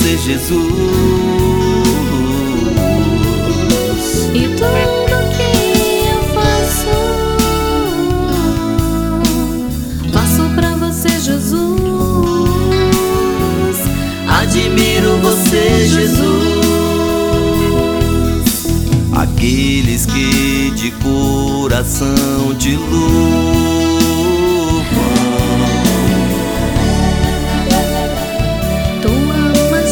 você, Jesus. E tudo que eu faço pra você, Jesus. Admiro você, Jesus. Aqueles que de coração te louvam, Tu amas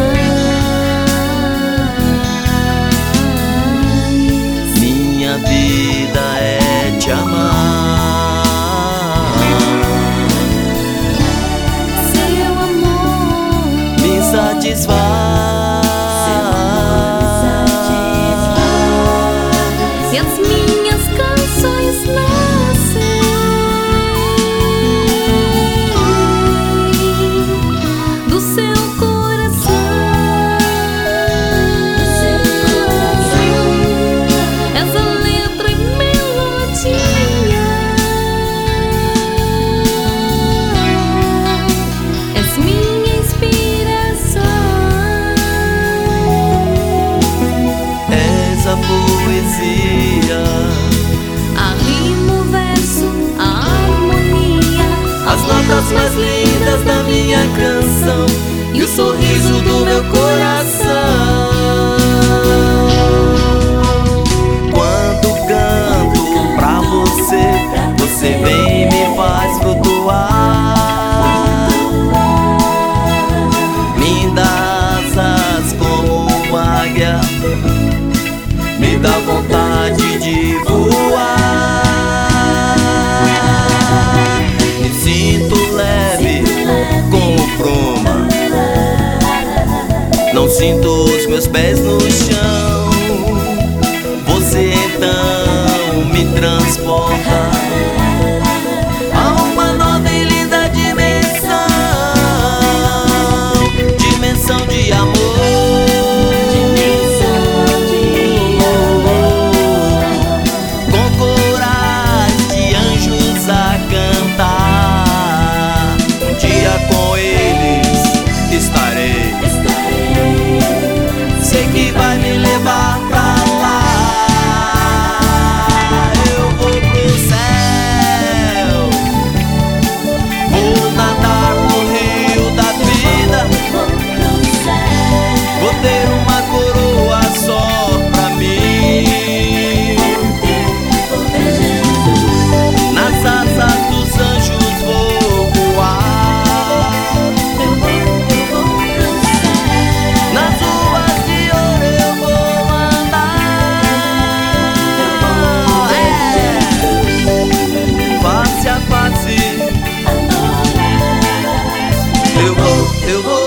demais. minha vida é te amar. Seu amor Me satisfaz. e as minhas canções nascem do seu coração. Essa letra e melodia és minha inspiração. És a poesia, A rima, o verso, a harmonia, as notas mais lindas da minha canção e o sorriso do meu coração. Quando canto pra você, você vem e me faz flutuar. Me dá asas como uma águia, me dá vontade de voar. Me sinto leve como pluma, não sinto os meus pés no chão. Você então me transporta a uma nova e linda dimensão, dimensão de amor. Com corais de anjos a cantar, um dia com eles estarei. Sei que vai me levar pra lá. Eu vou pro céu, vou nadar no rio da vida, vou ter uma coroa só pra mim. Nas asas dos anjos vou voar, nas ruas de ouro eu vou andar. Face a face eu vou